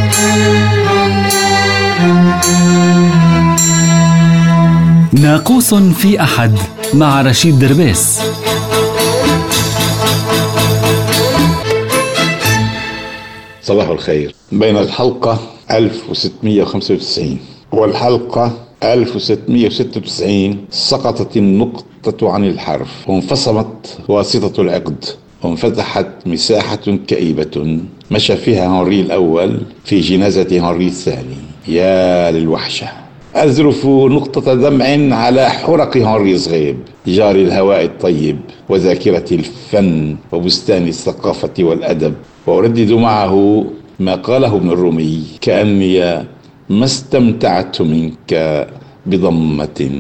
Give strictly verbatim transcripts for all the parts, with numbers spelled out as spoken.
ناقوس في أحد مع رشيد دربيس. صباح الخير. بين الحلقة ألف وستمائة وخمسة وتسعين والحلقة ألف وستمائة وستة وتسعين سقطت النقطة عن الحرف، وانفصمت واسطة العقد، وانفتحت مساحة كئيبة مشى فيها هنري الأول في جنازة هنري الثاني. يا للوحشة. أزرف نقطة دمع على حرق هنري صغيب، جاري الهواء الطيب وذاكرة الفن وبستان الثقافة والأدب، وأردد معه ما قاله ابن الرومي: كأني ما استمتعت منك بضمة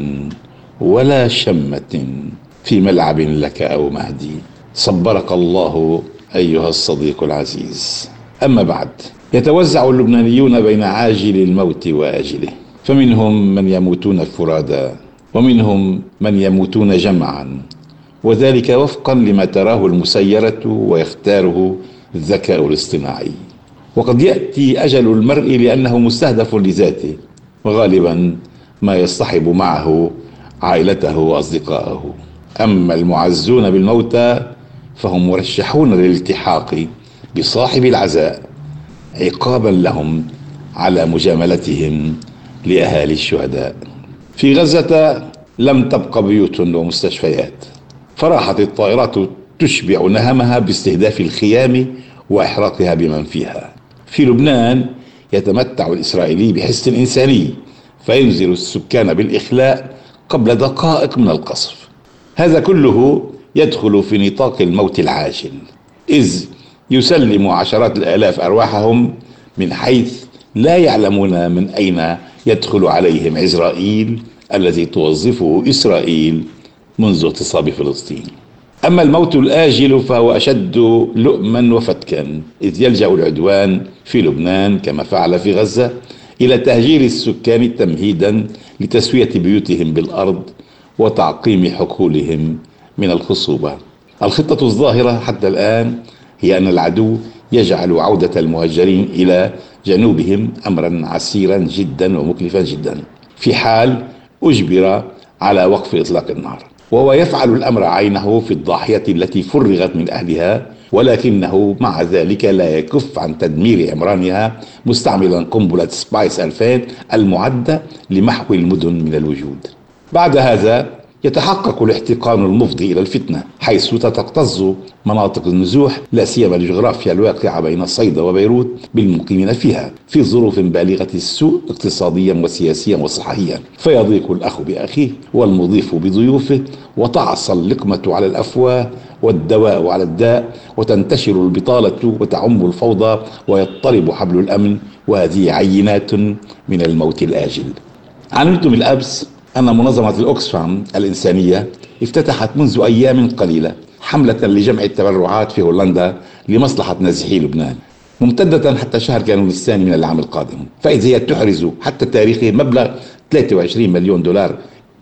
ولا شمة في ملعب لك أو مهدي. صبرك الله أيها الصديق العزيز. أما بعد، يتوزع اللبنانيون بين عاجل الموت وآجله، فمنهم من يموتون فرادى ومنهم من يموتون جمعا، وذلك وفقا لما تراه المسيرة ويختاره الذكاء الاصطناعي. وقد يأتي أجل المرء لأنه مستهدف لذاته، وغالبا ما يصطحب معه عائلته وأصدقائه. أما المعزون بالموتى فهم مرشحون للالتحاق بصاحب العزاء عقابا لهم على مجاملتهم لأهالي الشهداء. في غزة لم تبق بيوت ومستشفيات، فراحت الطائرات تشبع نهمها باستهداف الخيام وإحراقها بمن فيها. في لبنان يتمتع الإسرائيلي بحس إنساني، فينزل السكان بالإخلاء قبل دقائق من القصف. هذا كله يدخل في نطاق الموت العاجل، إذ يسلم عشرات الآلاف أرواحهم من حيث لا يعلمون من أين يدخل عليهم عزرائيل الذي توظفه إسرائيل منذ اغتصاب فلسطين. أما الموت الآجل فهو أشد لؤما وفتكا، إذ يلجأ العدوان في لبنان كما فعل في غزة إلى تهجير السكان تمهيدا لتسوية بيوتهم بالأرض وتعقيم حقولهم من الخصوبة. الخطة الظاهرة حتى الآن هي أن العدو يجعل عودة المهجرين إلى جنوبهم أمرا عسيرا جدا ومكلفا جدا في حال أجبر على وقف إطلاق النار، وهو يفعل الأمر عينه في الضاحية التي فرغت من أهلها، ولكنه مع ذلك لا يكف عن تدمير عمرانها مستعملا قنبلة سبايس ألفين المعدة لمحو المدن من الوجود. بعد هذا يتحقق الاحتقان المفضي إلى الفتنة، حيث تكتظ مناطق النزوح لا سيما الجغرافيا الواقعة بين صيدا وبيروت بالمقيمين فيها في ظروف بالغة السوء اقتصاديا وسياسيا وصحيا، فيضيق الأخ بأخيه والمضيف بضيوفه، وتعصى اللقمة على الأفواه والدواء على الداء، وتنتشر البطالة وتعم الفوضى ويضطرب حبل الأمن، وهذه عينات من الموت الآجل. علمتم بالأمس أن منظمة الأوكسفام الإنسانية افتتحت منذ أيام قليلة حملة لجمع التبرعات في هولندا لمصلحة نازحي لبنان، ممتدة حتى شهر كانون الثاني من العام القادم، فإذا هي تحرز حتى تاريخه مبلغ ثلاثة وعشرين مليون دولار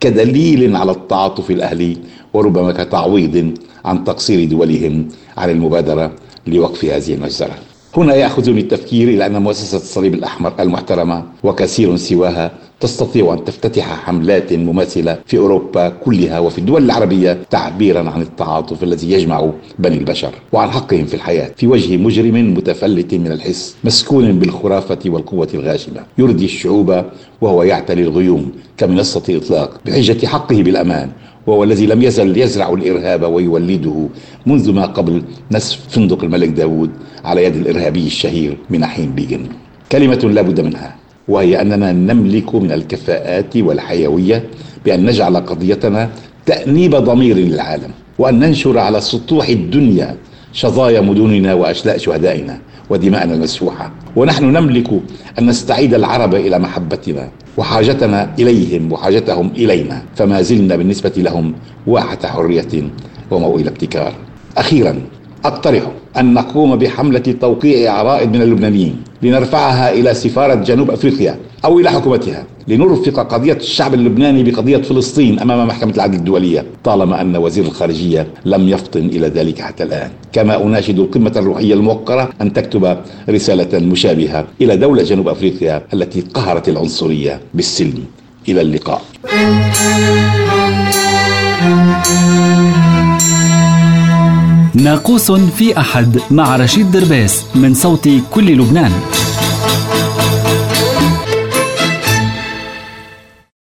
كدليل على التعاطف الأهلي، وربما كتعويض عن تقصير دولهم عن المبادرة لوقف هذه المجزرة. هنا يأخذني التفكير إلى أن مؤسسة الصليب الأحمر المحترمة وكثير سواها تستطيع أن تفتتح حملات مماثلة في أوروبا كلها وفي الدول العربية تعبيرا عن التعاطف الذي يجمع بني البشر وعن حقهم في الحياة في وجه مجرم متفلت من الحس مسكون بالخرافة والقوة الغاشمة يردي الشعوب وهو يعتلي الغيوم كمنصة إطلاق بحجة حقه بالأمان، وهو الذي لم يزل يزرع الإرهاب ويولده منذ ما قبل نسف فندق الملك داود على يد الإرهابي الشهير مناحيم بيغن. كلمة لا بد منها، وهي أننا نملك من الكفاءات والحيوية بأن نجعل قضيتنا تأنيب ضمير للعالم، وأن ننشر على سطوح الدنيا شظايا مدننا وأشلاء شهدائنا ودماءنا المسفوحة. ونحن نملك أن نستعيد العرب إلى محبتنا وحاجتنا إليهم وحاجتهم إلينا، فما زلنا بالنسبة لهم واحة حرية وموئل ابتكار. أخيرا، أقترح أن نقوم بحملة توقيع عرائض من اللبنانيين لنرفعها إلى سفارة جنوب أفريقيا أو إلى حكومتها لنرفق قضية الشعب اللبناني بقضية فلسطين أمام محكمة العدل الدولية، طالما أن وزير الخارجية لم يفطن إلى ذلك حتى الآن. كما أناشد القمة الروحية الموقرة أن تكتب رسالة مشابهة إلى دولة جنوب أفريقيا التي قهرت العنصرية بالسلم. إلى اللقاء. ناقوس في أحد مع رشيد دربيس من صوت كل لبنان.